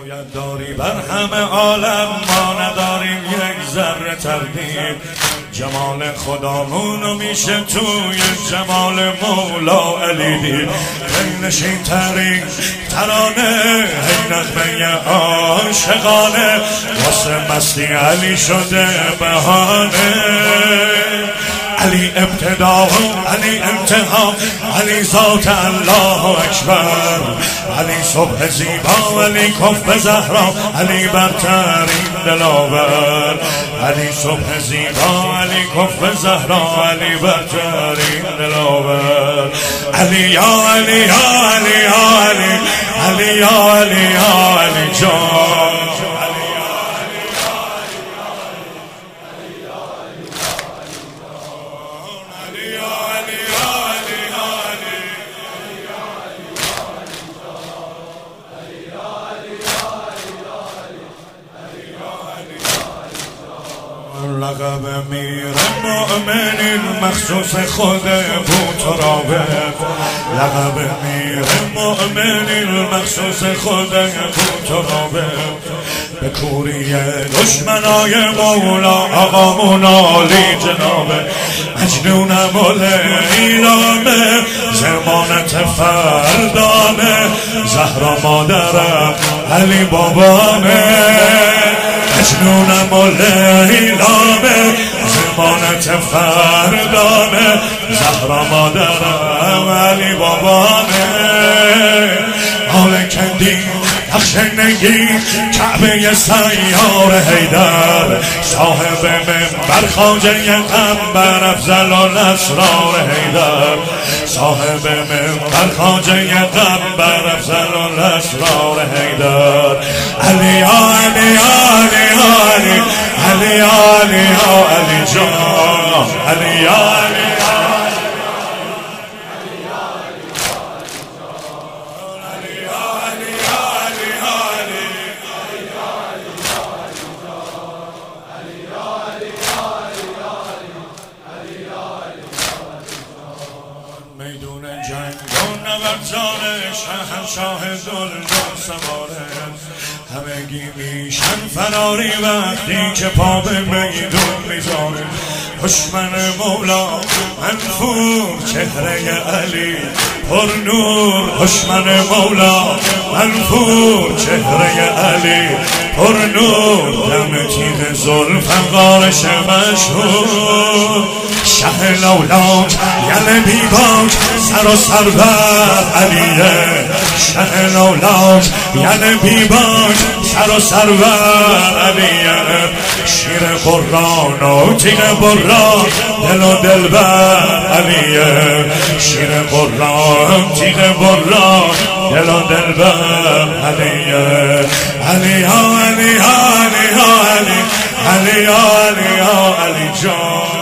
عنایت داری بر همه عالم، ما نداریم یک ذره تردید. جمال خدامونو میشه توی جمال مولا علی دید. نشین ترین ترانه هی نغمه عاشقانه، واسه مستی علی شده بهانه. علی ابتدا علی انتها، علی ذات الله اکبر. علی صبح زیبا، علی کف زهرا، علی برترین دلاور. علی صبح زیبا، علی کف زهرا، علی برترین دلاور. علی یا علی یا علی یا علی، علی یا علی یا علی جان. لقب امیر مؤمنین مخصوص خود بوترابه. لقب امیر مؤمنین مخصوص خود بوترابه. به کوری دشمنای مولا آقامون عالی جنابه. مجنونم و لیلامه، زمانت فردامه. زهرا مادرم، علی بابامه. مجنونم و لیلامه، زمانت فردامه. زهرا مادرم، علی بابامه. حال کندی نقشنگی، کعبه سیار حیدر. صاحب منبر خواجه قنبر، افضل الاسرار حیدر. صاحب منبر خواجه قنبر، افضل الاسرار حیدر. علی علی علی علی، علی علی علی جان. علی علی میدون جنگ و نبرزانه، شهنشاه دلجان سواره. همگی میشن فراری وقتی که پا به میدون میذاره. دشمن مولا منفور، چهره علی پر نور. دشمن مولا منفور، چهره علی پر نور. دم تیغ ذوالفقارش مشهور. شه لولاک یل بیباک، سر و سرور علیه. شه لولاک یل بیباک، سر و سرور علیه. شیر قرآن و تیغ بران، دل و دلبر علیه. شیر قرآن، تیغ بران، دل و دلبر علیه. علی ها علی ها علی ها علی، علی ها علی ها علی جان.